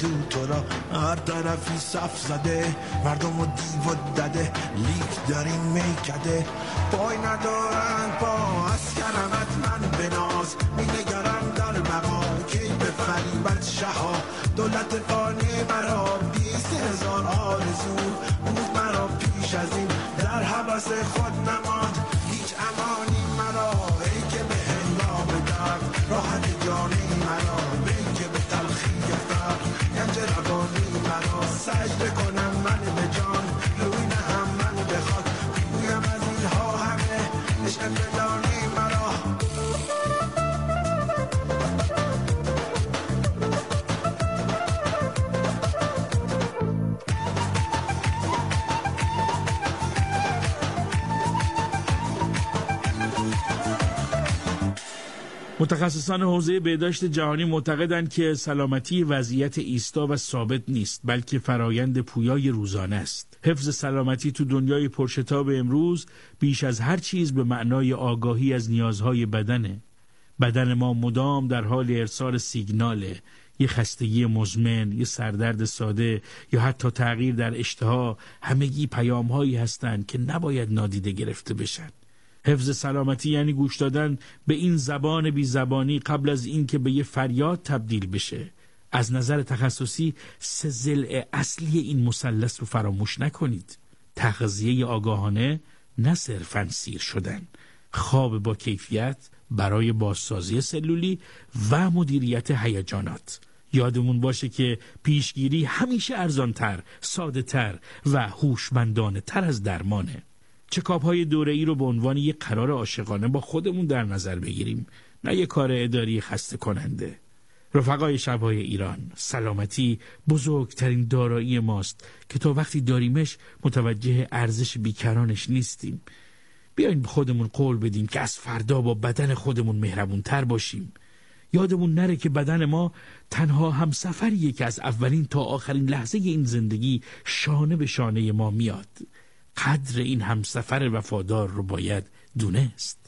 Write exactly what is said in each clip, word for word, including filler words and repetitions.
دو تو را هر طرفی صف زده مردم و دیو و دده لیک داریم میکده پای ندارن پا از کرمت من بناز می نگرم در بقا کی به فریبت شها دولت فانی مرا بیست هزار آرزو بود مرا پیش از این در حبس خود نماند هیچ امانی مرا ای که به هنگام درد راحت جانی مرا ای که به تلخی گفتم گنج روانی مرا سجده کنم من به جان روی نهم من بخواد بگویم از اینها همه عشق بدانی مرا متخصصان حوزه بهداشت جهانی معتقدند که سلامتی وضعیت ایستا و ثابت نیست بلکه فرایند پویای روزانه است. حفظ سلامتی تو دنیای پرشتاب امروز بیش از هر چیز به معنای آگاهی از نیازهای بدنه. بدن ما مدام در حال ارسال سیگناله، یه خستگی مزمن، یه سردرد ساده یا حتی تغییر در اشتها، همگی پیام‌هایی هستند که نباید نادیده گرفته بشن. حفظ سلامتی یعنی گوش دادن به این زبان بی زبانی قبل از این که به یه فریاد تبدیل بشه. از نظر تخصصی سه ضلع اصلی این مثلث رو فراموش نکنید: تغذیه آگاهانه، نه صرفاً سیر شدن، خواب با کیفیت برای بازسازی سلولی و مدیریت هیجانات. یادمون باشه که پیشگیری همیشه ارزان‌تر، ساده‌تر و هوشمندانه‌تر از درمانه. چکاپ‌های دوره‌ای رو به عنوان یک قرار عاشقانه با خودمون در نظر بگیریم، نه یک کار اداری خسته کننده. رفقای شب‌های ایران، سلامتی بزرگترین دارایی ماست که تا وقتی داریمش متوجه ارزش بیکرانش نیستیم. بیاین به خودمون قول بدیم که از فردا با بدن خودمون مهربون‌تر باشیم. یادمون نره که بدن ما تنها همسفریه که از اولین تا آخرین لحظه این زندگی شانه به شانه ما میاد. قدر این همسفر وفادار رو باید دونست.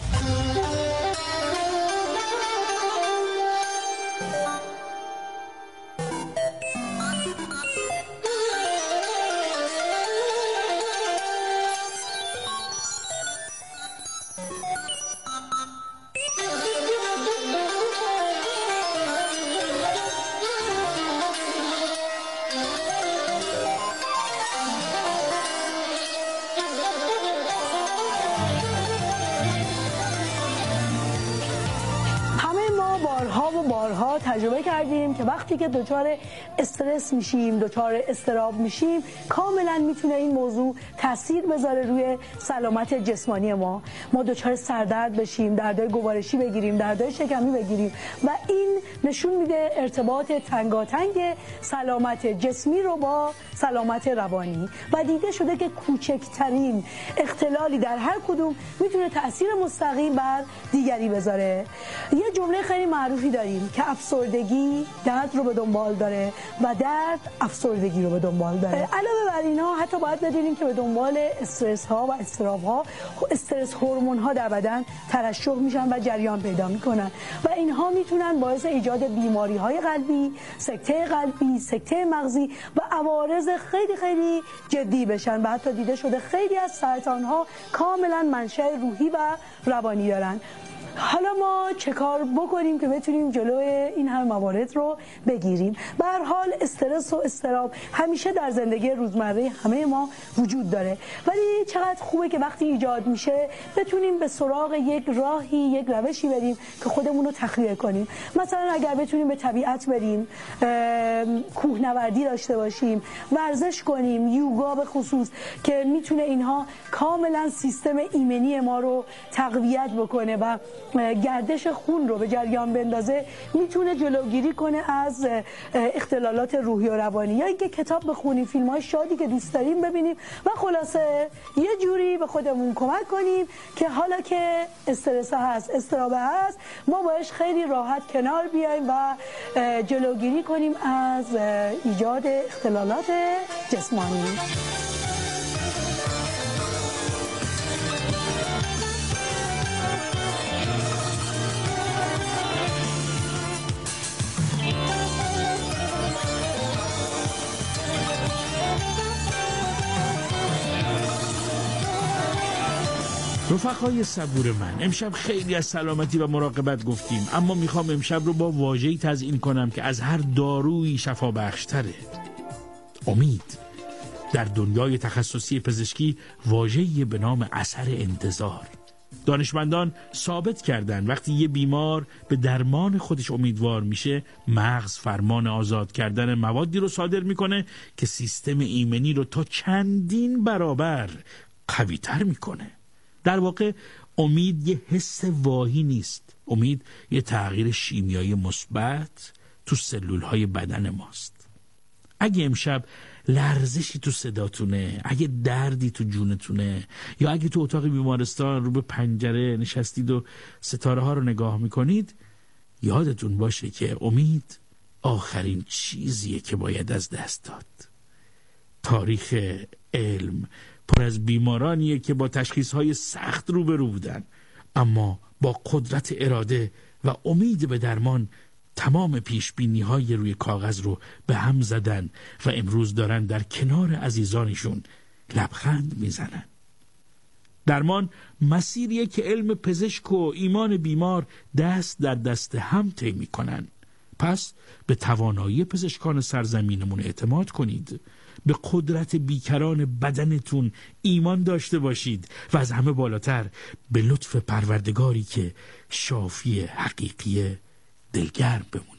تجربه کردیم که وقتی که دچار استرس میشیم، دچار اضطراب میشیم، کاملا میتونه این موضوع تاثیر بذاره روی سلامت جسمانی ما. ما دچار سردرد بشیم، دردهای گوارشی بگیریم، دردهای شکمی بگیریم و این نشون میده ارتباط تنگاتنگ سلامت جسمی رو با سلامت روانی و دیده شده که کوچکترین اختلالی در هر کدوم میتونه تاثیر مستقیم بر دیگری بذاره. یه جمله خیلی معروفی داریم که افسردگی درد رو به دنبال داره و درد افسردگی رو به دنبال داره. علاوه بر اینا حتی باید بدونیم که به دنبال استرس ها و اضطراب ها، استرس هورمون ها در بدن ترشح میشن و جریان پیدا میکنن و اینها میتونن باعث ایجاد بیماری های قلبی، سکته قلبی، سکته مغزی و عوارض خیلی خیلی جدی بشن و حتی دیده شده خیلی از سرطان ها کاملا منشأ روحی و روانی دارن. حالا ما چه کار بکنیم که بتونیم جلوی این همه موارد رو بگیریم؟ به هر حال استرس و اضطراب همیشه در زندگی روزمره همه ما وجود داره، ولی چقدر خوبه که وقتی ایجاد میشه بتونیم به سراغ یک راهی، یک روشی بریم که خودمون رو تخلیه کنیم. مثلا اگر بتونیم به طبیعت بریم، کوهنوردی داشته باشیم، ورزش کنیم، یوگا به خصوص که میتونه اینها کاملا سیستم ایمنی ما رو تقویت بکنه و گردش خون رو به جریان بندازه، میتونه جلوگیری کنه از اختلالات روحی و روانی. یا اینکه کتاب بخونیم، فیلم های شادی که دوست داریم ببینیم و خلاصه یه جوری به خودمون کمک کنیم که حالا که استرس هست، اضطراب هست، ما باش خیلی راحت کنار بیایم و جلوگیری کنیم از ایجاد اختلالات جسمانی. رفقای صبور من، امشب خیلی از سلامتی و مراقبت گفتیم، اما میخوام امشب رو با واژه‌ای تزیین کنم که از هر دارویی شفا بخشتره: امید. در دنیای تخصصی پزشکی واژه‌ای به نام اثر انتظار. دانشمندان ثابت کردن وقتی یه بیمار به درمان خودش امیدوار میشه، مغز فرمان آزاد کردن موادی رو صادر میکنه که سیستم ایمنی رو تا چندین برابر قوی تر میکنه. در واقع امید یه حس واهی نیست. امید یه تغییر شیمیایی مثبت تو سلولهای بدن ماست. اگه امشب لرزشی تو صداتونه، اگه دردی تو جونتونه، یا اگه تو اتاق بیمارستان رو به پنجره نشستید و ستاره ها رو نگاه میکنید، یادتون باشه که امید آخرین چیزیه که باید از دست داد. تاریخ علم پر از بیمارانیه که با تشخیصهای سخت روبرو بودن، اما با قدرت اراده و امید به درمان تمام پیشبینی‌های روی کاغذ رو به هم زدن و امروز دارن در کنار عزیزانشون لبخند میزنن. درمان مسیریه که علم پزشک و ایمان بیمار دست در دست هم طی میکنن. پس به توانایی پزشکان سرزمینمون اعتماد کنید، به قدرت بیکران بدنتون ایمان داشته باشید و از همه بالاتر به لطف پروردگاری که شافی حقیقی دلگرم بمونید.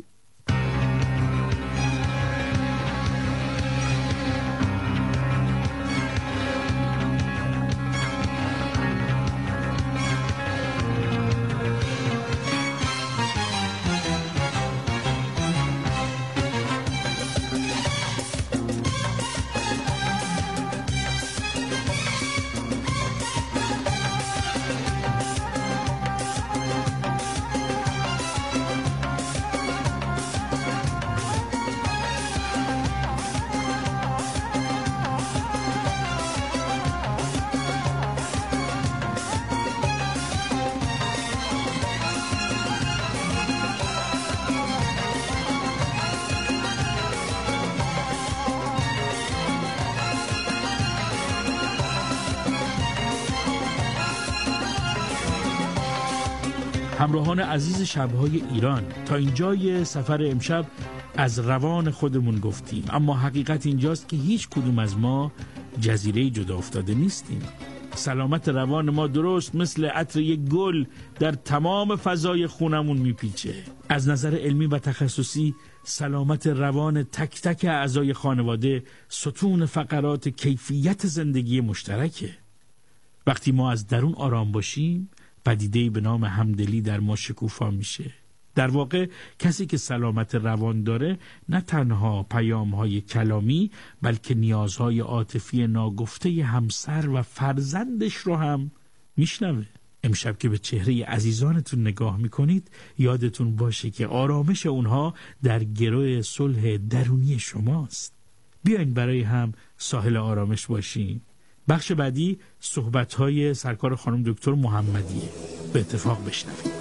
همراهان عزیز شب‌های ایران، تا اینجای سفر امشب از روان خودمون گفتیم، اما حقیقت اینجاست که هیچ کدوم از ما جزیره جدا افتاده نیستیم. سلامت روان ما درست مثل عطر یک گل در تمام فضای خونمون میپیچه. از نظر علمی و تخصصی سلامت روان تک تک اعضای خانواده ستون فقرات کیفیت زندگی مشترکه. وقتی ما از درون آرام باشیم، پدیده‌ای به نام همدلی در ما شکوفا میشه. در واقع کسی که سلامت روان داره نه تنها پیام‌های کلامی، بلکه نیازهای عاطفی ناگفته همسر و فرزندش رو هم میشنوه. امشب که به چهره عزیزانتون نگاه میکنید، یادتون باشه که آرامش اونها در گروه صلح درونی شماست. بیاین برای هم ساحل آرامش باشیم. بخش بعدی صحبت‌های سرکار خانم دکتر محمدیه. به اتفاق بشنوید.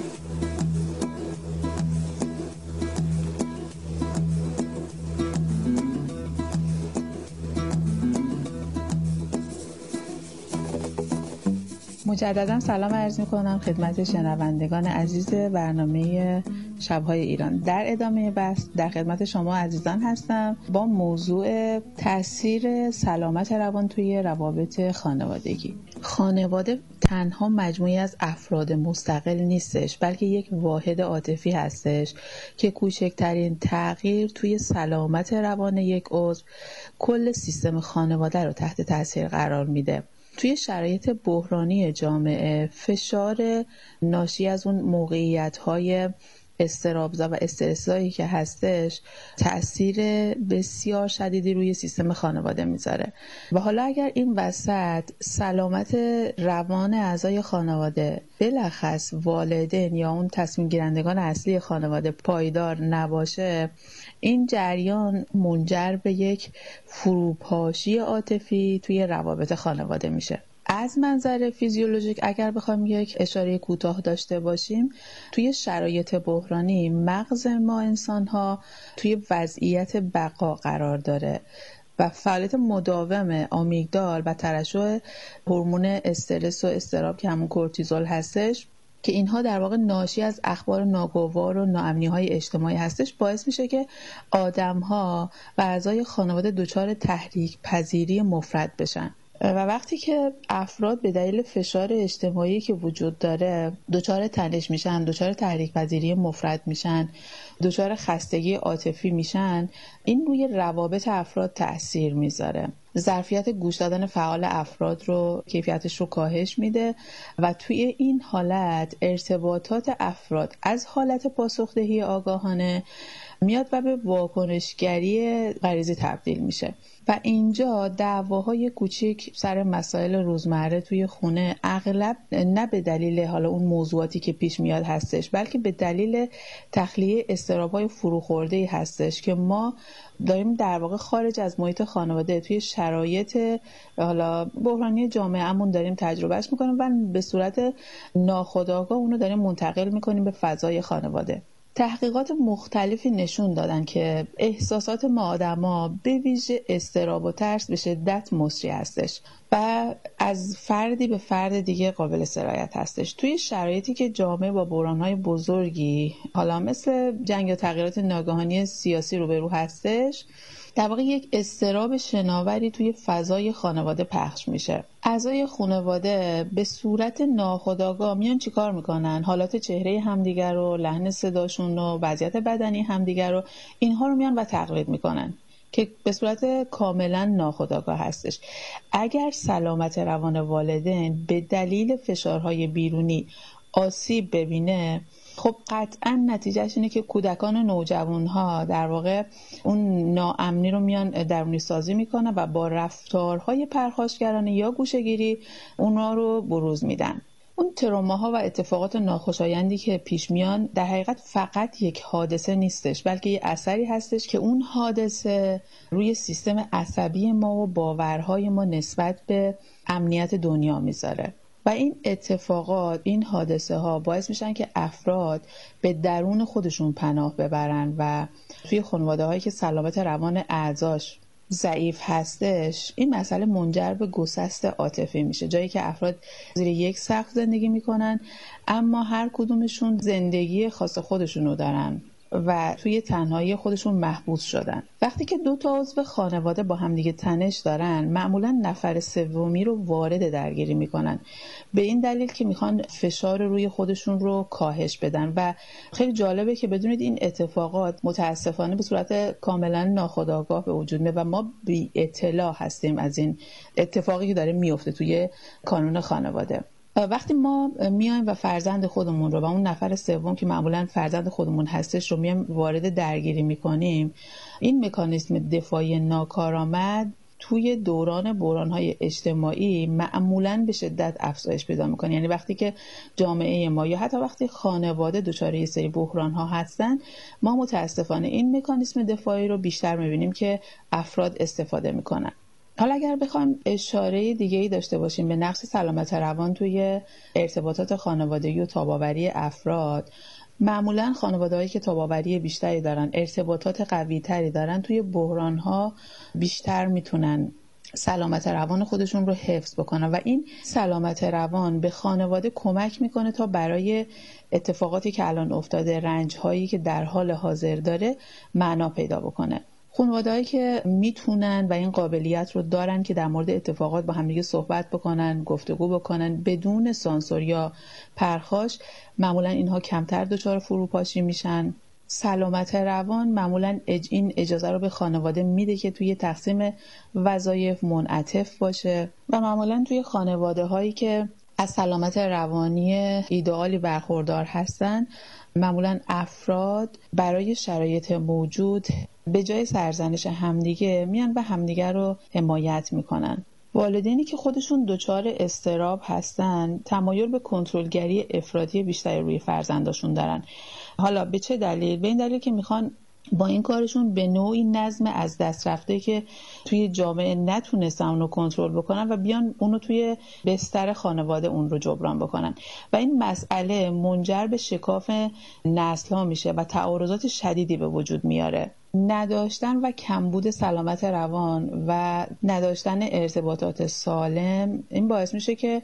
مجددا سلام عرض می‌کنم خدمت شنوندگان عزیز برنامه شب‌های ایران. در ادامه بحث در خدمت شما عزیزان هستم با موضوع تاثیر سلامت روان توی روابط خانوادگی. خانواده تنها مجموعی از افراد مستقل نیستش، بلکه یک واحد عاطفی هستش که کوچکترین تغییر توی سلامت روان یک عضو کل سیستم خانواده رو تحت تاثیر قرار میده. توی شرایط بحرانی جامعه فشار ناشی از اون موقعیت‌های اضطرابزا و استرسایی که هستش تأثیر بسیار شدیدی روی سیستم خانواده میذاره. و حالا اگر این وسط سلامت روان اعضای خانواده بلخص والدین یا اون تصمیم گیرندگان اصلی خانواده پایدار نباشه، این جریان منجر به یک فروپاشی عاطفی توی روابط خانواده میشه. از منظر فیزیولوژیک اگر بخوایم یک اشاره کوتاه داشته باشیم، توی شرایط بحرانی مغز ما انسان‌ها توی وضعیت بقا قرار داره. و فعالیت مداوم آمیگدال و ترشح هورمون استرس و اضطراب که همون کورتیزول هستش که اینها در واقع ناشی از اخبار ناگوار و ناامنی‌های اجتماعی هستش، باعث میشه که آدم‌ها و اعضای خانواده دچار تحریک پذیری مفرط بشن و وقتی که افراد به دلیل فشار اجتماعی که وجود داره دچار تنش میشن، دچار تحریک پذیری مفرط میشن، دچار خستگی عاطفی میشن، این روی روابط افراد تأثیر میذاره. ظرفیت گوش دادن فعال افراد رو، کیفیتش رو کاهش میده و توی این حالت ارتباطات افراد از حالت پاسخدهی آگاهانه میاد و به واکنشگری غریزی تبدیل میشه و اینجا دعواهای کوچیک سر مسائل روزمره توی خونه اغلب نه به دلیل حالا اون موضوعاتی که پیش میاد هستش، بلکه به دلیل تخلیه اضطراب‌های فروخورده‌ای هستش که ما داریم در واقع خارج از محیط خانواده توی شرایط حالا بحرانی جامعه‌مون داریم تجربهش میکنیم و به صورت ناخودآگاه اونو داریم منتقل میکنیم به فضای خانواده. تحقیقات مختلفی نشون دادن که احساسات ما آدما به ویژه اضطراب و ترس به شدت مصری هستش و از فردی به فرد دیگه قابل سرایت هستش. توی شرایطی که جامعه با بحران‌های بزرگی حالا مثل جنگ یا تغییرات ناگهانی سیاسی روبرو هستش، در واقع یک اضطراب شناوری توی فضای خانواده پخش میشه. اعضای خانواده به صورت ناخودآگاه میان چیکار میکنن؟ حالات چهره همدیگر رو، لحن صداشون رو، وضعیت بدنی همدیگر رو، اینها رو میان و تقلید میکنن که به صورت کاملا ناخودآگاه هستش. اگر سلامت روان والدین به دلیل فشارهای بیرونی آسیب ببینه، خب قطعا نتیجهش اینه که کودکان و نوجوانها در واقع اون ناامنی رو میان درونی سازی میکنن و با رفتارهای پرخاشگرانه یا گوشه‌گیری اونها رو بروز میدن. اون تروماها و اتفاقات ناخوشایندی که پیش میان در حقیقت فقط یک حادثه نیستش، بلکه یه اثری هستش که اون حادثه روی سیستم عصبی ما و باورهای ما نسبت به امنیت دنیا میذاره و این اتفاقات، این حادثه ها باعث میشن که افراد به درون خودشون پناه ببرن و توی خانواده هایی که سلامت روان اعضاش ضعیف هستش، این مسئله منجر به گسست عاطفی میشه، جایی که افراد زیر یک سقف زندگی میکنن اما هر کدومشون زندگی خاص خودشونو دارن و توی تنهایی خودشون محبوس شدن. وقتی که دو تا عضو خانواده با همدیگه تنش دارن، معمولا نفر سومی رو وارد درگیری میکنن، به این دلیل که میخوان فشار روی خودشون رو کاهش بدن و خیلی جالبه که بدونید این اتفاقات متاسفانه به صورت کاملا ناخودآگاه به وجود میاد و ما بی اطلاع هستیم از این اتفاقی که داره میفته توی کانون خانواده. وقتی ما میایم و فرزند خودمون رو و اون نفر سوم که معمولا فرزند خودمون هستش رو میایم وارد درگیری میکنیم، این مکانیسم دفاعی ناکارآمد توی دوران بحران‌های اجتماعی معمولاً به شدت افزایش پیدا میکنه. یعنی وقتی که جامعه ما یا حتی وقتی خانواده دچار یه سری بحران‌ها هستن، ما متاسفانه این مکانیسم دفاعی رو بیشتر میبینیم که افراد استفاده میکنن. حالا اگر بخوایم اشاره دیگه‌ای داشته باشیم به نقش سلامت روان توی ارتباطات خانوادگی و تاب‌آوری افراد، معمولاً خانواده‌هایی که تاب‌آوری بیشتری دارن، ارتباطات قوی‌تری دارن، توی بحران‌ها بیشتر میتونن سلامت روان خودشون رو حفظ بکنن و این سلامت روان به خانواده کمک میکنه تا برای اتفاقاتی که الان افتاده، رنج‌هایی که در حال حاضر داره، معنا پیدا بکنه. خانواده‌هایی که میتونن و این قابلیت رو دارن که در مورد اتفاقات با همدیگه صحبت بکنن، گفتگو بکنن بدون سانسور یا پرخاش، معمولا اینها کمتر دچار فروپاشی میشن. سلامت روان معمولا این اجازه رو به خانواده میده که توی تقسیم وظایف منعطف باشه و معمولا توی خانواده هایی که از سلامت روانی ایدئالی برخوردار هستن، معمولا افراد برای شرایط موجود به جای سرزنش همدیگه میان و همدیگه رو حمایت میکنن. والدینی که خودشون دچار اضطراب هستن تمایل به کنترلگری افراطی بیشتری روی فرزنداشون دارن. حالا به چه دلیل؟ به این دلیل که میخوان با این کارشون به نوعی نظم از دست رفته که توی جامعه نتونستن اونو کنترل بکنن و بیان اونو توی بستر خانواده اون رو جبران بکنن و این مسئله منجر به شکاف نسل ها میشه و تعارضات شدیدی به وجود میاره. نداشتن و کمبود سلامت روان و نداشتن ارتباطات سالم این باعث میشه که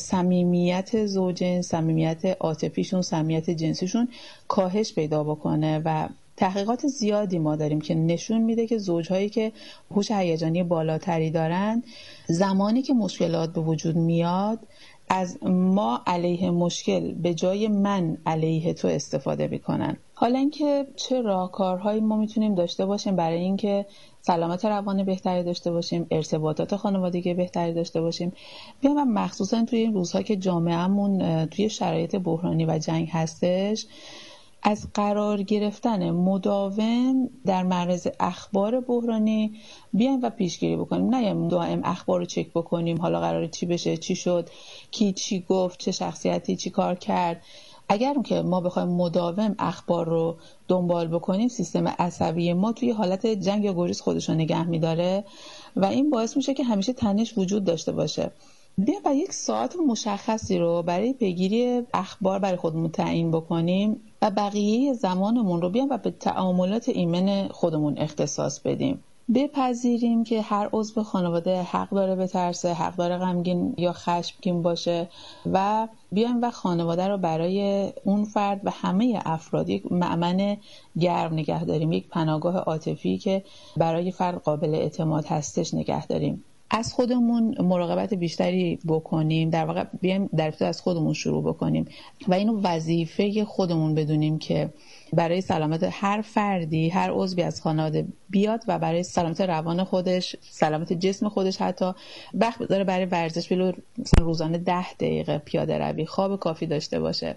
صمیمیت زوجین، صمیمیت عاطفیشون، صمیمیت جنسیشون کاهش پیدا بکنه و تحقیقات زیادی ما داریم که نشون میده که زوجهایی که هوش هیجانی بالاتری دارن زمانی که مشکلات به وجود میاد از ما علیه مشکل به جای من علیه تو استفاده میکنن. حالا اینکه چه راهکارهایی ما میتونیم داشته باشیم برای اینکه سلامت روان بهتری داشته باشیم، ارتباطات خانوادگی بهتری داشته باشیم، بیام و مخصوصا توی این روزها که جامعهمون توی شرایط بحرانی و جنگ هستش، از قرار گرفتن مداوم در معرض اخبار بحرانی بیایم و پیشگیری بکنیم. نه دائم اخبار رو چک بکنیم حالا قراره چی بشه، چی شد، کی چی گفت، چه شخصیتی چی کار کرد. اگر که ما بخوایم مداوم اخبار رو دنبال بکنیم سیستم عصبی ما توی حالت جنگ یا گریز خودش رو نگه می‌داره و این باعث میشه که همیشه تنش وجود داشته باشه. بیا و یک ساعت مشخصی رو برای پیگیری اخبار برای خودمون تعیین بکنیم و بقیه زمانمون رو بیام و به تعاملات ایمن خودمون اختصاص بدیم. بپذیریم که هر عضو خانواده حق داره بترسه، حق داره غمگین یا خشمگین باشه و بیایم و خانواده رو برای اون فرد و همه افراد یک مأمن گرم نگه داریم، یک پناهگاه عاطفی که برای فرد قابل اعتماد هستش نگه داریم. از خودمون مراقبت بیشتری بکنیم، در واقع بیایم در ابتدا از خودمون شروع بکنیم و اینو وظیفه خودمون بدونیم که برای سلامت هر فردی، هر عضوی از خانواده بیاد و برای سلامت روان خودش، سلامت جسم خودش حتی وقت بذاره برای ورزش، بلو مثلا روزانه ده دقیقه پیاده روی، خواب کافی داشته باشه.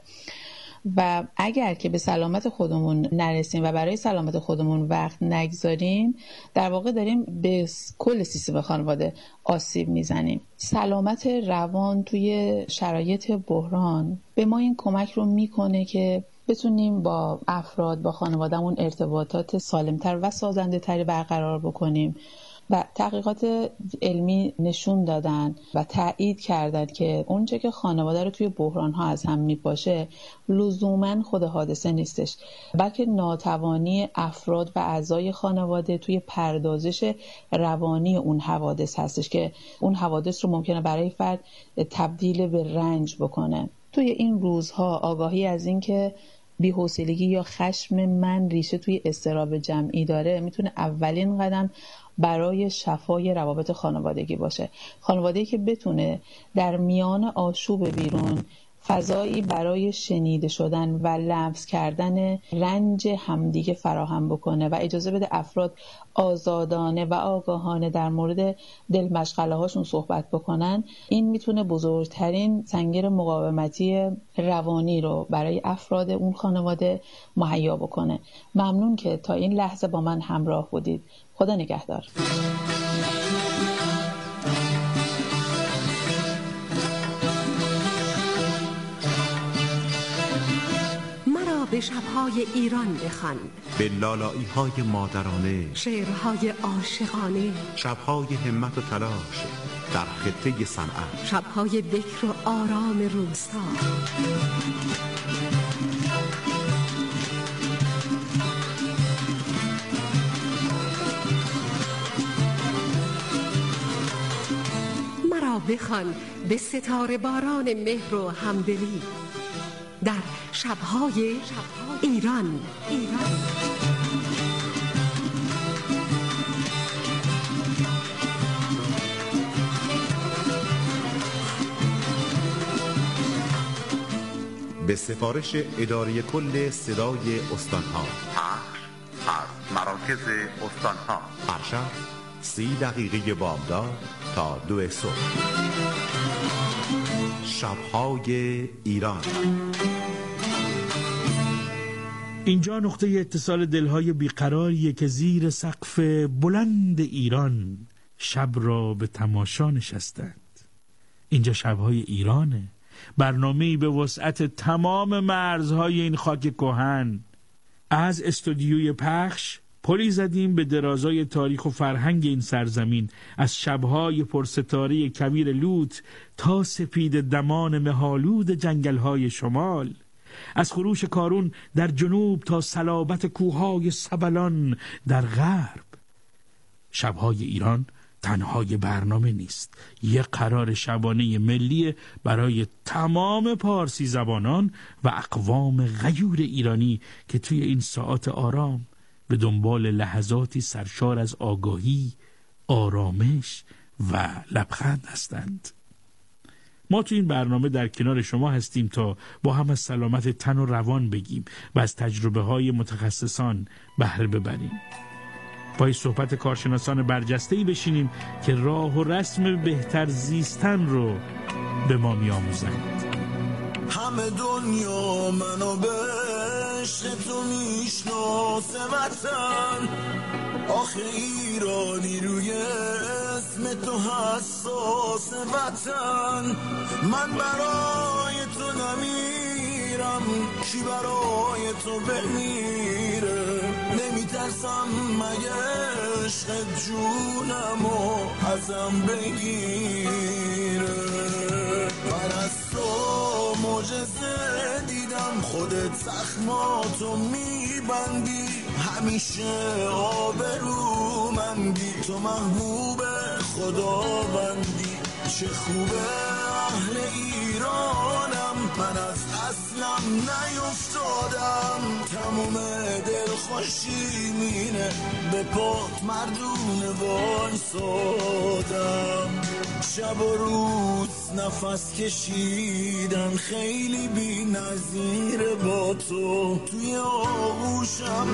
و اگر که به سلامت خودمون نرسیم و برای سلامت خودمون وقت نگذاریم، در واقع داریم به کل سیستم خانواده آسیب میزنیم. سلامت روان توی شرایط بحران به ما این کمک رو میکنه که بتونیم با افراد، با خانوادهمون ارتباطات سالمتر و سازنده تری برقرار بکنیم. و تحقیقات علمی نشون دادن و تایید کردن که اونچه که خانواده رو توی بحران‌ها از هم میپاشه لزوماً خود حادثه نیستش، بلکه ناتوانی افراد و اعضای خانواده توی پردازش روانی اون حوادث هستش که اون حوادث رو ممکنه برای فرد تبدیل به رنج بکنه. توی این روزها آگاهی از این که بی‌حوصلگی یا خشم من ریشه توی اضطراب جمعی داره میتونه اولین قدم برای شفای روابط خانوادگی باشه. خانواده‌ای که بتونه در میان آشوب بیرون فضایی برای شنیده شدن و لمس کردن رنج همدیگه فراهم بکنه و اجازه بده افراد آزادانه و آگاهانه در مورد دل مشغله هاشون صحبت بکنن، این میتونه بزرگترین سنگر مقاومتی روانی رو برای افراد اون خانواده مهیا بکنه. ممنون که تا این لحظه با من همراه بودید. خدا نگهدار. به شب‌های ایران بخوان، به لالایی‌های مادرانه، شعرهای عاشقانه، شب‌های همت و تلاش در خطه صنعت، شب‌های بکر و آرام روستا. مرا بخوان به ستاره باران مهر و همدلی در شب‌های ایران. ایران به سفارش اداره کل صدای استان‌ها، پخش از مراکز استان‌ها، هر شب سی دقیقه بامداد تا دو صبح. شب‌های ایران. اینجا نقطه اتصال دلهای بیقراریه که زیر سقف بلند ایران شب را به تماشا نشستند. اینجا شبهای ایرانه، برنامه‌ای به وسعت تمام مرزهای این خاک کهن. از استودیوی پخش پلی زدیم به درازای تاریخ و فرهنگ این سرزمین، از شبهای پرستاره کویر لوط تا سپید دمان مهالود جنگلهای شمال، از خروش کارون در جنوب تا صلابت کوههای سبلان در غرب. شبهای ایران تنهای برنامه نیست، یک قرار شبانه ملی برای تمام پارسی زبانان و اقوام غیور ایرانی که توی این ساعات آرام به دنبال لحظاتی سرشار از آگاهی، آرامش و لبخند هستند. ما تو این برنامه در کنار شما هستیم تا با هم از سلامت تن و روان بگیم و از تجربه های متخصصان بهره ببریم. پای صحبت کارشناسان برجسته‌ای بشینیم که راه و رسم بهتر زیستن رو به ما می‌آموزند. همه دنیا منو به عشق تو میشناسه وطن، آخه ایرانی روی اسم تو حساس وطن. من برای تو نمیرم، کی برای تو بمیره؟ نمیترسم مگه عشق جونمو ازم بگیره؟ من از تو معجزه دیدم، خودت زخماتو میبندی، همیشه آبرومندی، تو محبوب خداوندی. چه خوبه اهل ایرانم، من از اصلم نیفتادم، تموم دل خوشی مینه به پات مردونه وایسادم. شب و روز نفس کشیدن خیلی بی نظیره، با تو توی آغوشم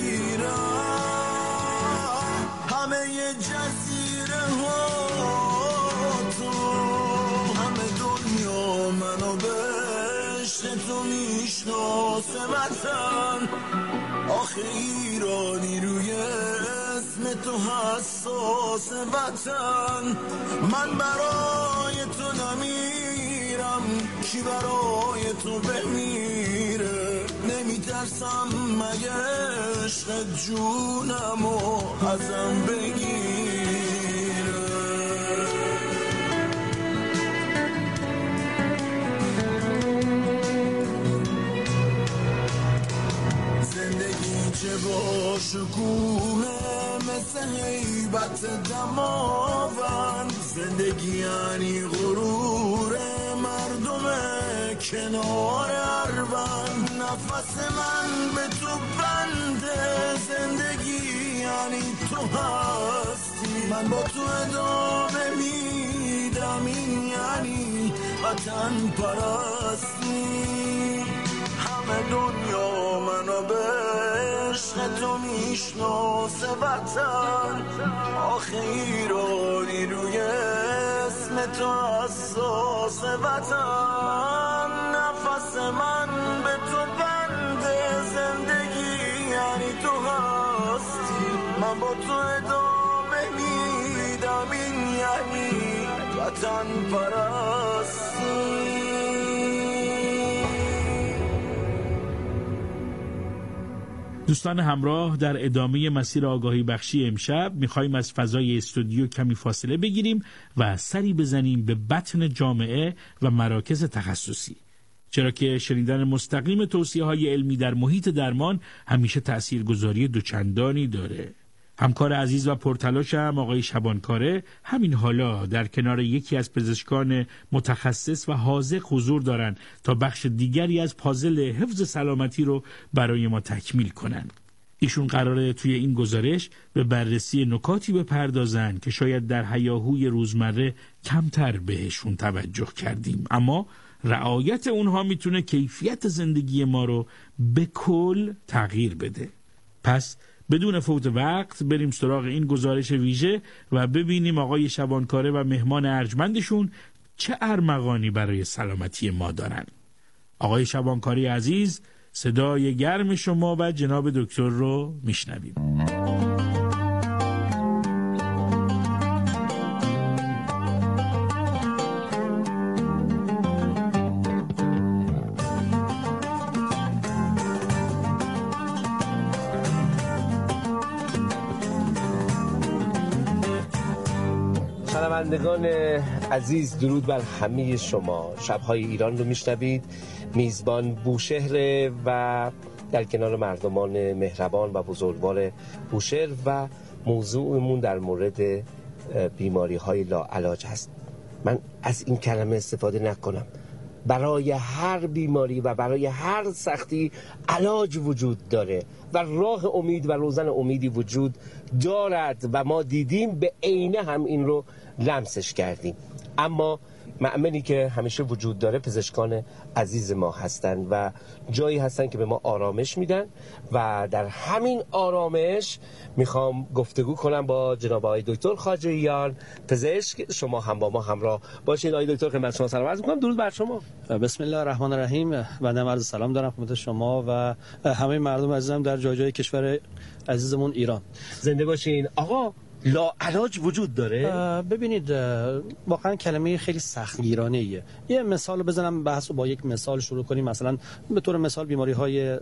میگیرم همه ی جزیره ها تو. همه دنیا منو به عشق تو میشناسه وطن، آخه ایرانی روی اسم تو حساس وطن. من برای تو نمیرم، کی برای تو بمیره؟ نمیترسم مگه عشق جونمو ازم بگیره؟ زندگی چه با شکوه مثل هیبت دماوند، زندگی یعنی غرور مردم کنار اروند. نفس من به تو بنده، زندگی یعنی تو هستی، من با تو ادامه میدم، این یعنی وطن پرستی. همه دنیا منو به عشق تو میشناسه وطن، آخه ایرانی روی اسم تو حساس وطن. نفس من به تو بنده، زندگی یعنی تو هستی، من با تو ادامه میدم، این یعنی وطن پرستی. دوستان همراه، در ادامه مسیر آگاهی بخشی امشب میخوایم از فضای استودیو کمی فاصله بگیریم و سری بزنیم به بطن جامعه و مراکز تخصصی، چرا که شنیدن مستقیم توصیه های علمی در محیط درمان همیشه تأثیرگذاری دوچندانی داره. همکار عزیز و پرتلاشم آقای شبانکاره همین حالا در کنار یکی از پزشکان متخصص و حاذق حضور دارن تا بخش دیگری از پازل حفظ سلامتی رو برای ما تکمیل کنن. ایشون قراره توی این گزارش به بررسی نکاتی بپردازن که شاید در هیاهوی روزمره کمتر بهشون توجه کردیم، اما رعایت اونها میتونه کیفیت زندگی ما رو به کل تغییر بده. پس بدون فوت وقت بریم سراغ این گزارش ویژه و ببینیم آقای شبانکاره و مهمان ارجمندشون چه ارمغانی برای سلامتی ما دارن. آقای شبانکاره عزیز، صدای گرم شما و جناب دکتر رو میشنویم. شنوندگان عزیز، درود بر همه شما. شب‌های ایران رو میشنوید. میزبان بوشهر و در کنار مردمان مهربان و بزرگوار بوشهر و موضوعمون در مورد بیماری‌های لاعلاج هست. من از این کلمه استفاده نکنم. برای هر بیماری و برای هر سختی علاج وجود داره و راه امید و روزن امیدی وجود دارد و ما دیدیم، به عینه هم این رو لمسش کردیم. اما مأمنی که همیشه وجود داره پزشکان عزیز ما هستن و جایی هستن که به ما آرامش میدن و در همین آرامش میخوام گفتگو کنم با جناب آقای دکتر خواجهیان پزشک. شما هم با ما همراه باشید. آقای دکتر خدمت شما سلام عرض می‌کنم. درود بر شما. بسم الله الرحمن الرحیم. بنده عرض سلام دارم خدمت شما و همه مردم عزیزم در جای جای کشور عزیزمون ایران. زنده باشین. آقا لاعلاج وجود داره؟ ببینید واقعا کلمه خیلی سختگیرانه ایه. یه مثال بزنم، بحث رو با یک مثال شروع کنیم. مثلا به طور مثال بیماری های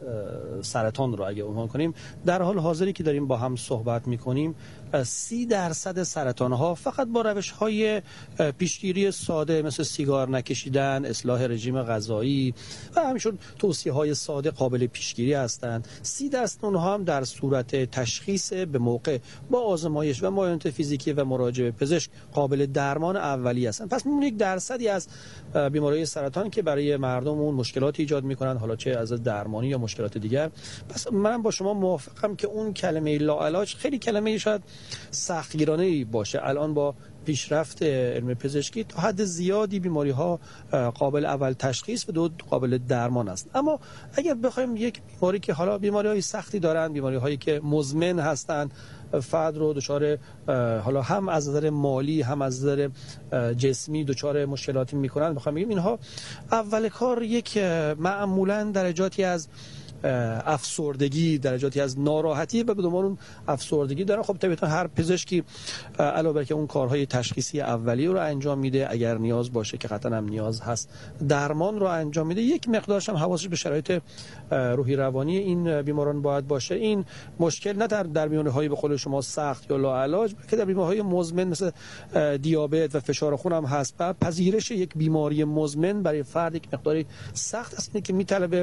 سرطان رو اگه عنوان کنیم، در حال حاضری که داریم با هم صحبت میکنیم سی درصد سرطان ها فقط با روش های پیشگیری ساده مثل سیگار نکشیدن، اصلاح رژیم غذایی و همینطور توصیه های ساده قابل پیشگیری هستند. سی درصد اونها هم در صورت تشخیص به موقع با آزمایش و معاینات فیزیکی و مراجعه پزشک قابل درمان اولیه هستند. پس میمونه یک درصدی از بیماری سرطان که برای مردم اون مشکلات ایجاد میکنن، حالا چه از درمانی یا مشکلات دیگر. پس منم با شما موافقم که اون کلمه لاعلاج خیلی کلمه شاید سختگیرانه باشه. الان با پیشرفت علم پزشکی تا حد زیادی بیماری ها قابل اول تشخیص و دو قابل درمان است. اما اگر بخوایم یک بیماری که حالا بیماری های سختی دارن، بیماری هایی که مزمن هستند، فرد رو دچار حالا هم از نظر مالی هم از نظر جسمی دچار مشکلاتی میکنن، بخوام بگیم اینها اول کار یک معمولا درجاتی از افسردگی، درجاتی از ناراحتی و به دنبال اون افسردگی دارن. خب طبیعتا هر پزشکی علاوه بر که اون کارهای تشخیصی اولیه رو انجام میده، اگر نیاز باشه که قطعا هم نیاز هست درمان رو انجام میده. یک مقدارش هم حواسش به شرایط روحی روانی این بیماران باید باشه. این مشکل نه در در بیماری‌های به قول شما سخت یا لاعلاج، بلکه در بیماری‌های مزمن مثل دیابت و فشار خون هم هست. و پذیرش یک بیماری مزمن برای فرد یک مقداری سخت است که میطلبه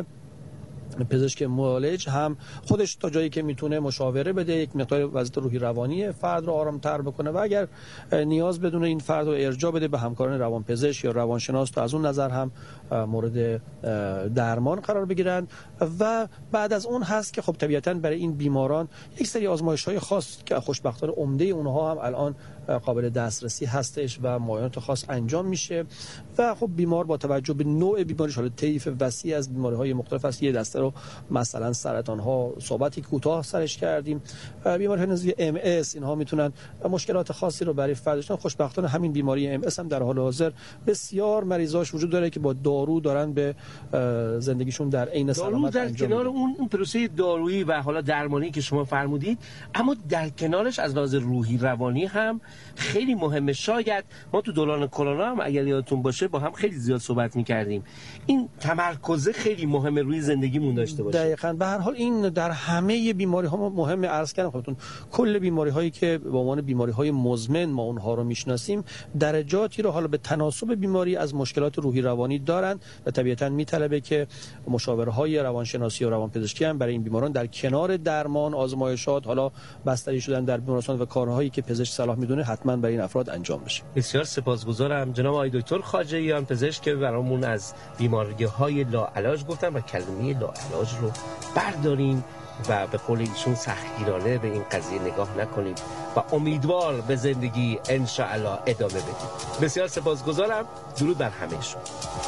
پزشک معالج هم خودش تا جایی که میتونه مشاوره بده، یک مقدار وضعیت روحی روانی فرد رو آرام‌تر بکنه و اگر نیاز بدونه این فرد رو ارجاع بده به همکاران روانپزشک یا روانشناس تا از اون نظر هم مورد درمان قرار بگیرن. و بعد از اون هست که خب طبیعتاً برای این بیماران یک سری آزمایش‌های خاص که خوشبختانه عمده اونها هم الان قابل دسترسی هستش و معاینات خاص انجام میشه و خب بیمار با توجه به نوع بیماریش، حالا طیف وسیع از بیماری‌های مختلف است. یه دسته رو مثلا سرطان ها صحبتی کوتاه سرش کردیم، بیماری نظیر ام اس، اینها میتونن مشکلات خاصی رو برای فرد داشتن. خوشبختانه همین بیماری ام اس هم در حال حاضر بسیار مریضاش وجود داره که با دارو دارن به زندگیشون در عین سلامت در انجام کنار میدن. اون اون پروسه دارویی و حالا درمانی که شما فرمودید، اما در کنارش از لحاظ روحی روانی هم خیلی مهمه. شاید ما تو دوران کرونا هم اگر یادتون باشه با هم خیلی زیاد صحبت می‌کردیم، این تمرکز خیلی مهمه روی زندگیمون داشته باشه. دقیقاً. به هر حال این در همه بیماری ها مهمه. عرض کردم خودتون کل بیماری هایی که به عنوان بیماری های مزمن ما اونها رو میشناسیم درجاتی رو حالا به تناسب بیماری از مشکلات روحی روانی دارن و طبیعتاً میطلبه که مشاوره های روانشناسی و روانپزشکی هم برای این بیماران در کنار درمان، آزمایشات، حالا بستری شدن در بیمارستان و کارهایی که پزشک صلاح میدونه حتما برای این افراد انجام بشه. بسیار سپاسگزارم جناب آقای دکتر خواجهیان پزشک که برامون از بیماری‌های لاعلاج گفتن و کلمه لاعلاج رو برداریم و به قول ایشون سختگیرانه به این قضیه نگاه نکنیم و امیدوار به زندگی ان شاء الله ادامه بدیم. بسیار سپاسگزارم. درود بر همه شما.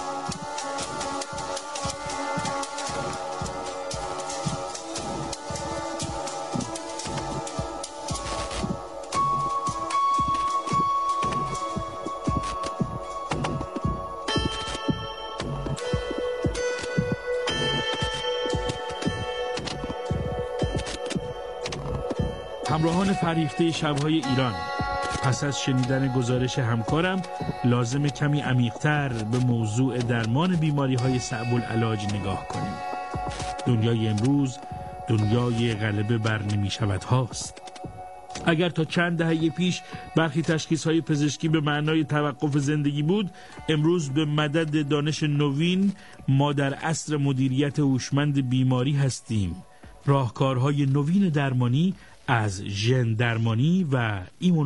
همراهان فریخته شب‌های ایران، پس از شنیدن گزارش همکارم لازم کمی عمیق‌تر به موضوع درمان بیماری‌های صعب العلاج نگاه کنیم. دنیای امروز دنیای غلبه بر نمی‌شود هاست. اگر تا چند دهه پیش برخی تشخیص‌های پزشکی به معنای توقف زندگی بود، امروز به مدد دانش نوین ما در عصر مدیریت هوشمند بیماری هستیم. راهکارهای نوین درمانی از ژن درمانی و ایمون